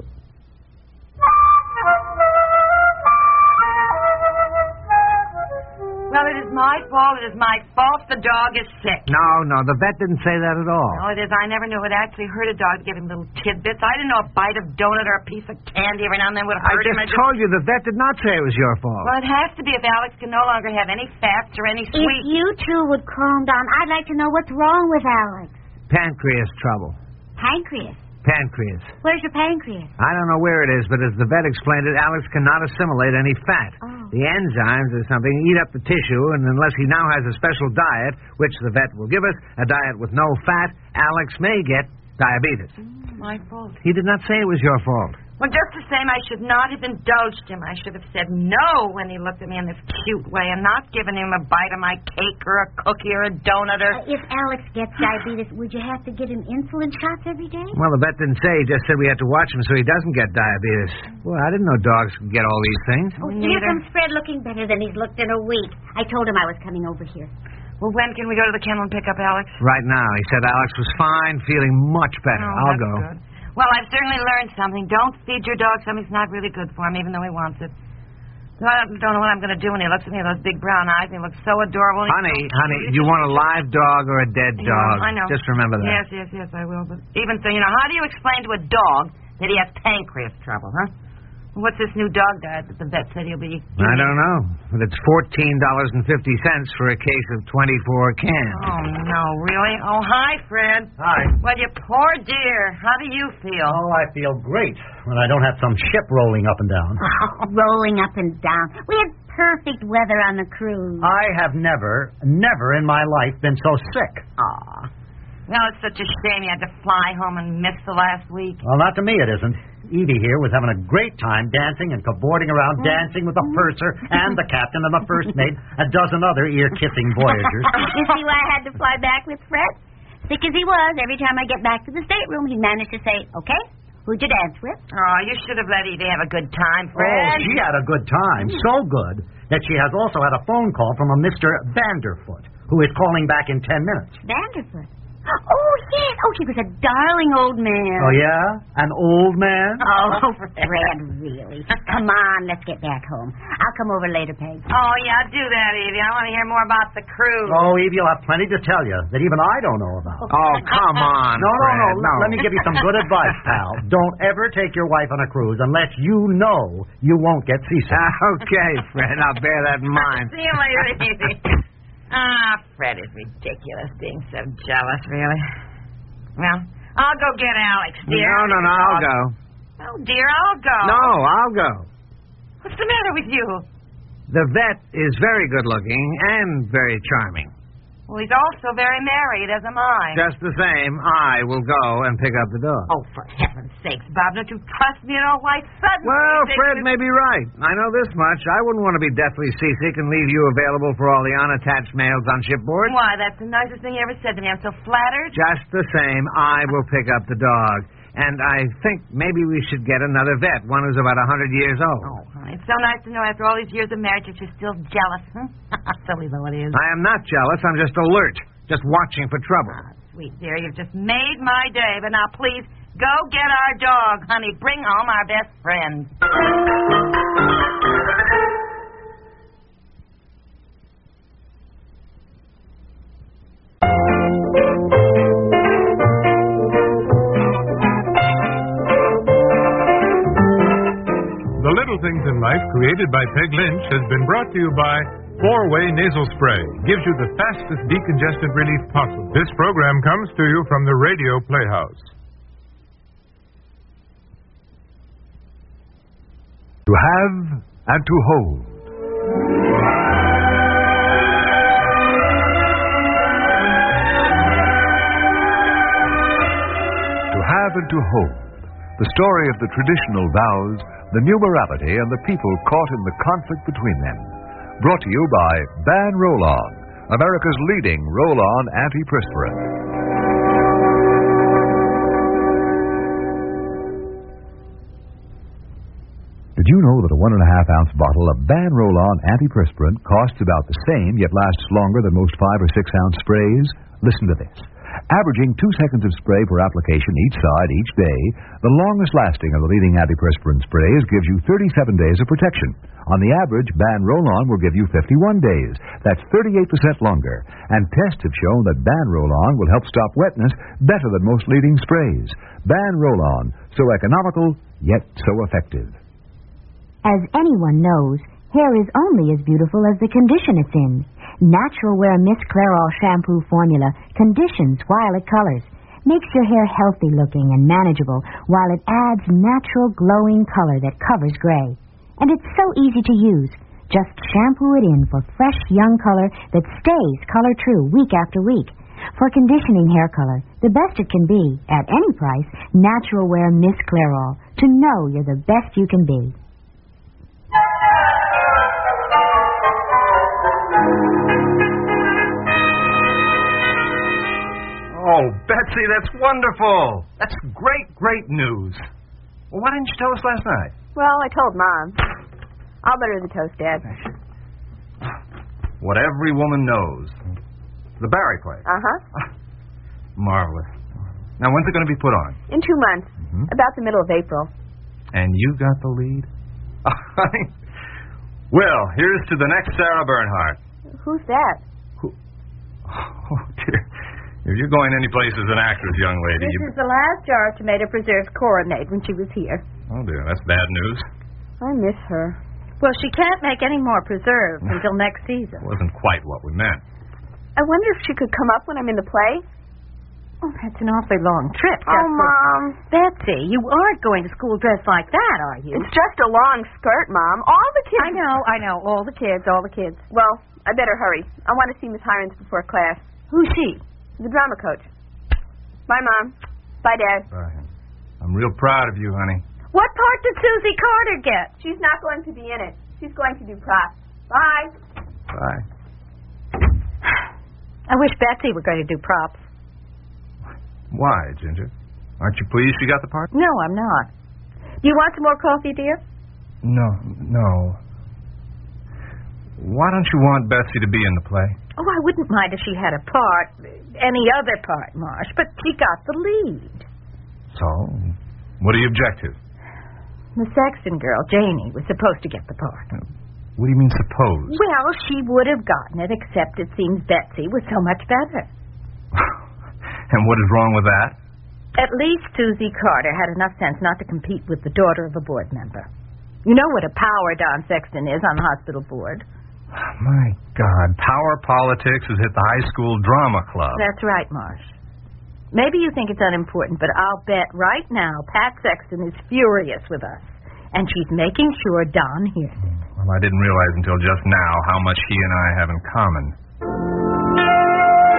Speaker 17: Well, it is my fault. It is my fault the dog is sick.
Speaker 18: No, the vet didn't say that at all.
Speaker 17: No, it is. I never knew it actually hurt a dog to give him little tidbits. I didn't know a bite of donut or a piece of candy every now and then would hurt him.
Speaker 18: I just told you the vet did not say it was your fault.
Speaker 17: Well, it has to be if Alex can no longer have any fats or any sweets.
Speaker 4: If you two would calm down, I'd like to know what's wrong with Alex.
Speaker 18: Pancreas trouble.
Speaker 4: Pancreas?
Speaker 18: Pancreas.
Speaker 4: Where's your pancreas?
Speaker 18: I don't know where it is, but as the vet explained it, Alex cannot assimilate any fat.
Speaker 4: Oh.
Speaker 18: The enzymes or something eat up the tissue, and unless he now has a special diet, which the vet will give us, a diet with no fat, Alex may get diabetes.
Speaker 17: My fault.
Speaker 18: He did not say it was your fault.
Speaker 17: Well, just the same, I should not have indulged him. I should have said no when he looked at me in this cute way and not given him a bite of my cake or a cookie or a donut or...
Speaker 4: If Alex gets diabetes, would you have to get him insulin shots every day?
Speaker 18: Well, the vet didn't say. He just said we had to watch him so he doesn't get diabetes. Well, I didn't know dogs could get all these things.
Speaker 4: Oh, here comes Fred looking better than he's looked in a week. I told him I was coming over here.
Speaker 17: Well, when can we go to the kennel and pick up Alex?
Speaker 18: Right now. He said Alex was fine, feeling much better.
Speaker 17: Oh,
Speaker 18: I'll
Speaker 17: that's
Speaker 18: go.
Speaker 17: Good. Well, I've certainly learned something. Don't feed your dog something that's not really good for him, even though he wants it. So I don't know what I'm going to do when he looks at me with those big brown eyes. He looks so adorable.
Speaker 18: Honey, you want a live dog or a dead dog?
Speaker 17: I know.
Speaker 18: Just remember that.
Speaker 17: Yes, I will. But even so, how do you explain to a dog that he has pancreas trouble, huh? What's this new dog diet that the vet said he'll be eating?
Speaker 18: I don't know. But it's $14.50 for a case of 24 cans.
Speaker 17: Oh, no, really? Oh, hi, Fred.
Speaker 11: Hi.
Speaker 17: Well, you poor dear. How do you feel?
Speaker 11: Oh, I feel great when I don't have some ship rolling up and down.
Speaker 4: Rolling up and down. We had perfect weather on the cruise.
Speaker 11: I have never in my life been so sick.
Speaker 17: Aw. Well, it's such a shame you had to fly home and miss the last week.
Speaker 11: Well, not to me it isn't. Evie here was having a great time dancing and cavorting around, dancing with the purser and the captain and the first mate, a dozen other ear-kissing voyagers.
Speaker 4: You see why I had to fly back with Fred? Sick as he was, every time I get back to the stateroom, he'd manage to say, okay, who'd you dance with?
Speaker 17: Oh, you should have let Evie have a good time, Fred.
Speaker 11: Oh, she had a good time. So good that she has also had a phone call from a Mr. Vanderfoot, who is calling back in 10 minutes.
Speaker 4: Vanderfoot? Oh, yes. Oh, he was a darling old man.
Speaker 11: Oh, yeah? An old man?
Speaker 4: Oh, Fred, really. Come on, let's get back home. I'll come over later, Peg.
Speaker 17: Oh, yeah, do that, Evie. I want to hear more about the cruise.
Speaker 11: Oh, Evie, you'll have plenty to tell you that even I don't know about.
Speaker 18: Oh, come on,
Speaker 11: No.
Speaker 18: Fred,
Speaker 11: Let me give you some good advice, pal. Don't ever take your wife on a cruise unless you know you won't get seasick.
Speaker 18: Okay, Fred, I'll bear that in mind.
Speaker 17: See you later, Evie. Fred is ridiculous being so jealous, really. Well, I'll go get Alex, dear.
Speaker 18: No, I'll go.
Speaker 17: Oh, dear, I'll go.
Speaker 18: No, I'll go.
Speaker 17: What's the matter with you?
Speaker 18: The vet is very good looking and very charming.
Speaker 17: Well, he's also very married, as am I.
Speaker 18: Just the same, I will go and pick up the dog.
Speaker 17: Oh, for heaven's sakes, Bob, don't you trust me at all? Why, suddenly...
Speaker 18: Well, Fred may be right. I know this much. I wouldn't want to be deathly seasick and leave you available for all the unattached males on shipboard.
Speaker 17: Why, that's the nicest thing you ever said to me. I'm so flattered.
Speaker 18: Just the same, I will pick up the dog. And I think maybe we should get another vet, one who's about 100 years old.
Speaker 17: Oh, honey, it's so nice to know after all these years of marriage that you're still jealous, huh? Silly though it is.
Speaker 18: I am not jealous. I'm just alert, just watching for trouble.
Speaker 17: Oh, sweet dear, you've just made my day. But now, please, go get our dog, honey. Bring home our best friend.
Speaker 13: The Little Things in Life, created by Peg Lynch, has been brought to you by 4-Way Nasal Spray. Gives you the fastest decongestant relief possible. This program comes to you from the Radio Playhouse.
Speaker 19: To have and to hold. To have and to hold. The story of the traditional vows, the numerality, and the people caught in the conflict between them. Brought to you by Ban Roll-On, America's leading roll-on antiperspirant. Did you know that a 1.5-ounce bottle of Ban Roll-On antiperspirant costs about the same, yet lasts longer than most 5 or 6-ounce sprays? Listen to this. Averaging 2 seconds of spray per application each side each day, the longest lasting of the leading antiperspirant sprays gives you 37 days of protection. On the average, Ban Roll-On will give you 51 days. That's 38% longer. And tests have shown that Ban Roll-On will help stop wetness better than most leading sprays. Ban Roll-On, so economical, yet so effective.
Speaker 15: As anyone knows, hair is only as beautiful as the condition it's in. Natural Wear Miss Clairol shampoo formula conditions while it colors, makes your hair healthy looking and manageable while it adds natural glowing color that covers gray. And it's so easy to use. Just shampoo it in for fresh young color that stays color true week after week. For conditioning hair color, the best it can be, at any price, Natural Wear Miss Clairol, to know you're the best you can be.
Speaker 11: Oh, Betsy, that's wonderful. That's great news. Well, why didn't you tell us last night?
Speaker 3: Well, I told Mom. I'll butter the toast, Dad.
Speaker 11: What every woman knows. The Barry play.
Speaker 3: Uh-huh.
Speaker 11: Marvelous. Now, when's it going to be put on?
Speaker 3: In 2 months. Mm-hmm. About the middle of April.
Speaker 11: And you got the lead? Well, here's to the next Sarah Bernhardt.
Speaker 3: Who's that?
Speaker 11: Oh, dear. If you're going any place as an actress, young lady...
Speaker 3: This is the last jar of tomato preserves Cora made when she was here.
Speaker 11: Oh, dear, that's bad news.
Speaker 3: I miss her. Well, she can't make any more preserves until next season.
Speaker 11: It wasn't quite what we meant.
Speaker 3: I wonder if she could come up when I'm in the play. Oh, that's an awfully long trip.
Speaker 4: Mom.
Speaker 3: Betsy, you aren't going to school dressed like that, are you?
Speaker 4: It's just a long skirt, Mom. All the kids...
Speaker 3: I know. All the kids.
Speaker 4: Well, I better hurry. I want to see Miss Hirons before class.
Speaker 3: Who's she?
Speaker 4: The drama coach. Bye, Mom. Bye, Dad.
Speaker 11: Bye. I'm real proud of you, honey.
Speaker 3: What part did Susie Carter get?
Speaker 4: She's not going to be in it. She's going to do props. Bye.
Speaker 11: Bye.
Speaker 3: I wish Betsy were going to do props.
Speaker 11: Why, Ginger? Aren't you pleased she got the part?
Speaker 3: No, I'm not. Do you want some more coffee, dear?
Speaker 11: No. Why don't you want Betsy to be in the play?
Speaker 3: Oh, I wouldn't mind if she had a part, any other part, Marsh, but she got the lead.
Speaker 11: So, what do you object to?
Speaker 3: The Sexton girl, Janie, was supposed to get the part.
Speaker 11: What do you mean, suppose?
Speaker 3: Well, she would have gotten it, except it seems Betsy was so much better.
Speaker 11: And what is wrong with that?
Speaker 3: At least Susie Carter had enough sense not to compete with the daughter of a board member. You know what a power Don Sexton is on the hospital board.
Speaker 11: My God, power politics has hit the high school drama club.
Speaker 3: That's right, Marsh. Maybe you think it's unimportant, but I'll bet right now Pat Sexton is furious with us, and she's making sure Don hears it.
Speaker 11: Well, I didn't realize until just now how much he and I have in common.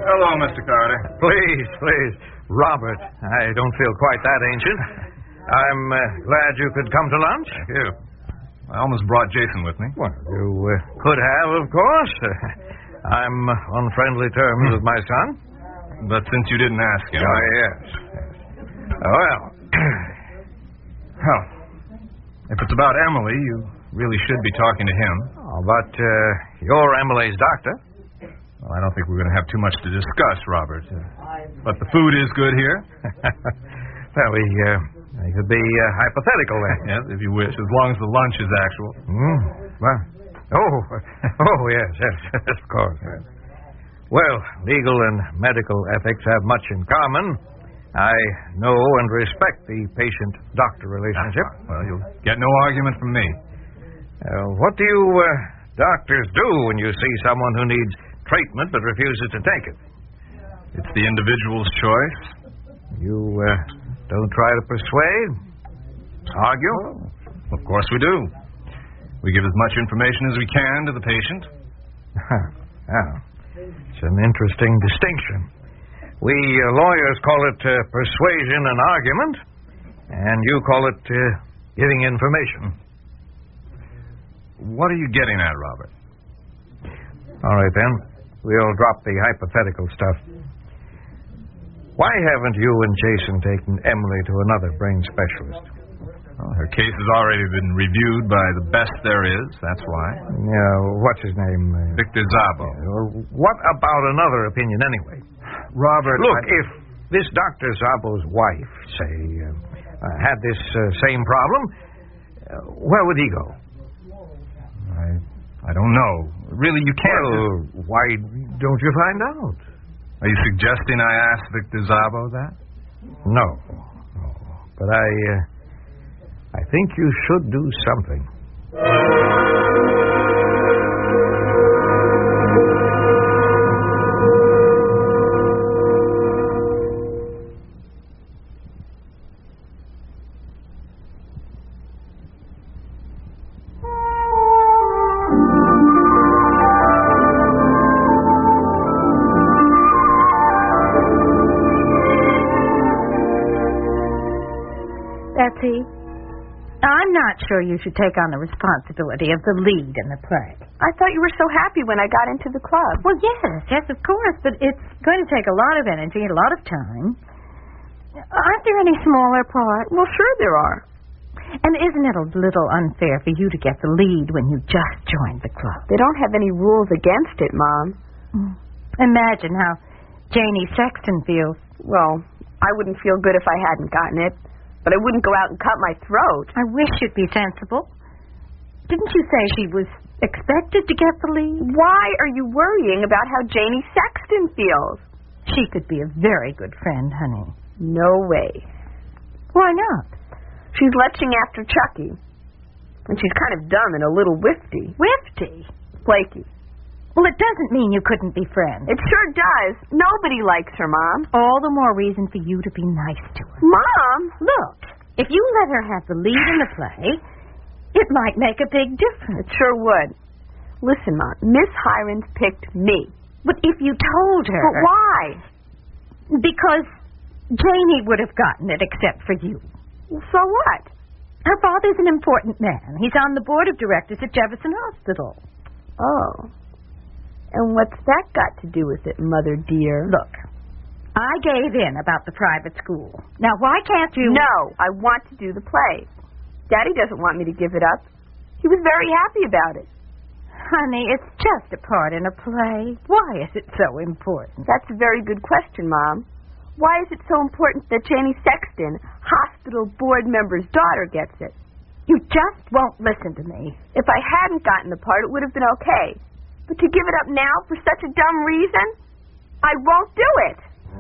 Speaker 20: Hello, Mr. Carter.
Speaker 11: Please. Robert, I don't feel quite that ancient. I'm glad you could come to lunch.
Speaker 20: Thank you. I almost brought Jason with me.
Speaker 11: Well, you could have, of course. I'm on friendly terms with my son.
Speaker 20: But since you didn't ask him...
Speaker 11: Oh, yes. Well...
Speaker 20: Well, if it's about Emily, you really should be talking to him.
Speaker 11: Oh, but you're Emily's doctor.
Speaker 20: Well, I don't think we're going to have too much to discuss, Robert. But the food is good here.
Speaker 11: Well, we could be hypothetical then.
Speaker 20: Yes, if you wish, as long as the lunch is actual.
Speaker 11: Well, yes, of course. Well, legal and medical ethics have much in common. I know and respect the patient-doctor relationship.
Speaker 20: Well, you'll get no argument from me.
Speaker 11: What do you doctors do when you see someone who needs treatment but refuses to take it?
Speaker 20: It's the individual's choice.
Speaker 11: You don't try to persuade? Argue?
Speaker 20: Of course we do. We give as much information as we can to the patient.
Speaker 11: It's an interesting distinction. We lawyers call it persuasion and argument, and you call it giving information.
Speaker 20: What are you getting at, Robert?
Speaker 11: All right, then. We'll drop the hypothetical stuff. Why haven't you and Jason taken Emily to another brain specialist?
Speaker 20: Well, her case has already been reviewed by the best there is, that's why.
Speaker 11: Yeah, what's his name?
Speaker 20: Victor Szabo.
Speaker 11: What about another opinion, anyway?
Speaker 20: Robert...
Speaker 11: Look, if this Dr. Szabo's wife, say, had this same problem, where would he go?
Speaker 20: I don't know. Really, you can't...
Speaker 11: Well, why don't you find out?
Speaker 20: Are you suggesting I ask Victor Szabo that?
Speaker 11: No. But I think you should do something.
Speaker 4: Betsy, I'm not sure you should take on the responsibility of the lead in the play.
Speaker 3: I thought you were so happy when I got into the club.
Speaker 4: Well, yes, of course, but it's going to take a lot of energy and a lot of time. Aren't there any smaller parts?
Speaker 3: Well, sure there are.
Speaker 4: And isn't it a little unfair for you to get the lead when you just joined the club?
Speaker 3: They don't have any rules against it, Mom.
Speaker 4: Imagine how Janie Sexton feels.
Speaker 3: Well, I wouldn't feel good if I hadn't gotten it. But I wouldn't go out and cut my throat.
Speaker 4: I wish you'd be sensible. Didn't you say she was expected to get the lead?
Speaker 3: Why are you worrying about how Janie Sexton feels?
Speaker 4: She could be a very good friend, honey.
Speaker 3: No way.
Speaker 4: Why not?
Speaker 3: She's leching after Chucky. And she's kind of dumb and a little whifty.
Speaker 4: Whifty?
Speaker 3: Flaky.
Speaker 4: Well, it doesn't mean you couldn't be friends.
Speaker 3: It sure does. Nobody likes her, Mom.
Speaker 4: All the more reason for you to be nice to her.
Speaker 3: Mom!
Speaker 4: Look, if you let her have the lead in the play, it might make a big difference.
Speaker 3: It sure would. Listen, Mom, Miss Hirons picked me.
Speaker 4: But if you told her...
Speaker 3: But why?
Speaker 4: Because Janie would have gotten it except for you.
Speaker 3: So what?
Speaker 4: Her father's an important man. He's on the board of directors at Jefferson Hospital.
Speaker 3: Oh. And what's that got to do with it, Mother dear?
Speaker 4: Look, I gave in about the private school. Now, why can't you...
Speaker 3: No, I want to do the play. Daddy doesn't want me to give it up. He was very happy about it.
Speaker 4: Honey, it's just a part in a play. Why is it so important?
Speaker 3: That's a very good question, Mom. Why is it so important that Janie Sexton, hospital board member's daughter, gets it?
Speaker 4: You just won't listen to me.
Speaker 3: If I hadn't gotten the part, it would have been okay. But to give it up now for such a dumb reason, I won't do it.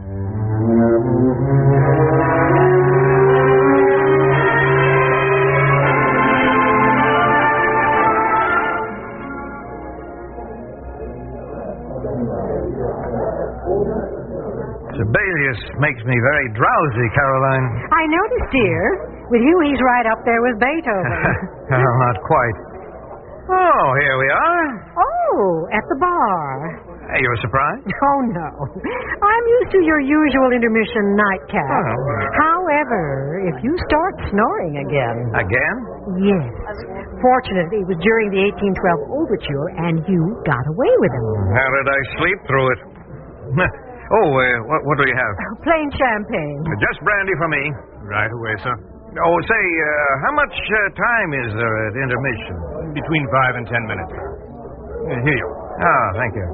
Speaker 11: Sibelius makes me very drowsy, Caroline.
Speaker 21: I noticed, dear. With you, he's right up there with Beethoven.
Speaker 11: Well, not quite. Oh, here we are.
Speaker 21: Oh, at the bar.
Speaker 11: Hey, you're surprised?
Speaker 21: Oh, no. I'm used to your usual intermission nightcap.
Speaker 11: Oh.
Speaker 21: However, if you start snoring again...
Speaker 11: Again?
Speaker 21: Yes. Fortunately, it was during the 1812 overture, and you got away with it.
Speaker 11: How did I sleep through it? What do you have?
Speaker 21: Plain champagne.
Speaker 11: Just brandy for me.
Speaker 20: Right away, sir.
Speaker 11: Oh, say, how much time is there at intermission?
Speaker 20: Between 5 and 10 minutes, sir. Here you are.
Speaker 11: Ah, thank you.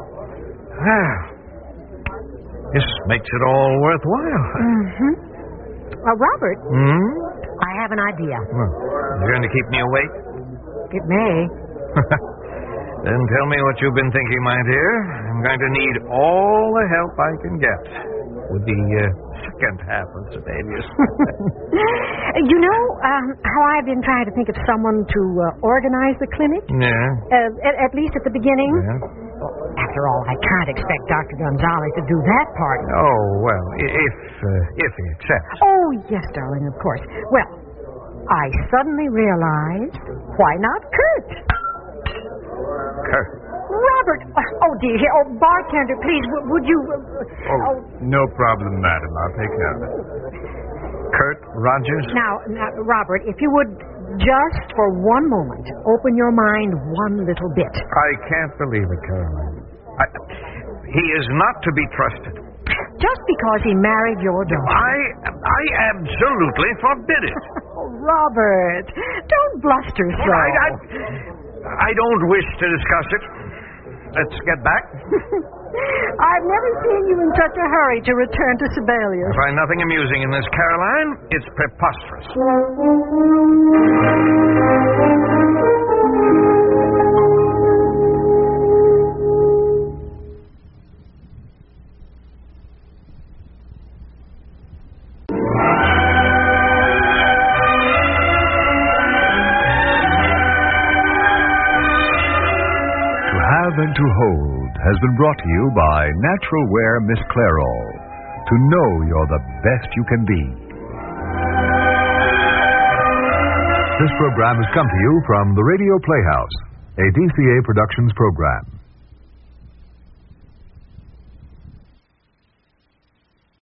Speaker 11: This makes it all worthwhile.
Speaker 21: Mm-hmm. Robert, I have an idea.
Speaker 11: You're going to keep me awake?
Speaker 21: It may.
Speaker 11: Then tell me what you've been thinking, my dear. I'm going to need all the help I can get with the second half of Sibelius.
Speaker 21: You know how I've been trying to think of someone to organize the clinic?
Speaker 11: Yeah.
Speaker 21: At least at the beginning?
Speaker 11: Yeah.
Speaker 21: After all, I can't expect Dr. Gonzalez to do that part.
Speaker 11: Oh, well, if he accepts.
Speaker 21: Oh, yes, darling, of course. Well, I suddenly realized, why not Kurt?
Speaker 11: Kurt?
Speaker 21: Robert! Oh, dear. Oh, bartender, please, would you...
Speaker 20: No problem, madam. I'll take care of it.
Speaker 11: Kurt Rogers?
Speaker 21: Now, Robert, if you would just for one moment open your mind one little bit.
Speaker 11: I can't believe it, Caroline. He is not to be trusted.
Speaker 21: Just because he married your daughter.
Speaker 11: I absolutely forbid it.
Speaker 21: Oh, Robert, don't bluster so.
Speaker 11: I don't wish to discuss it. Let's get back.
Speaker 21: I've never seen you in such a hurry to return to Sibelius.
Speaker 11: I find nothing amusing in this, Caroline. It's preposterous.
Speaker 19: And to Hold has been brought to you by Natural Wear Miss Clairol. To know you're the best you can be. This program has come to you from the Radio Playhouse, a DCA Productions program.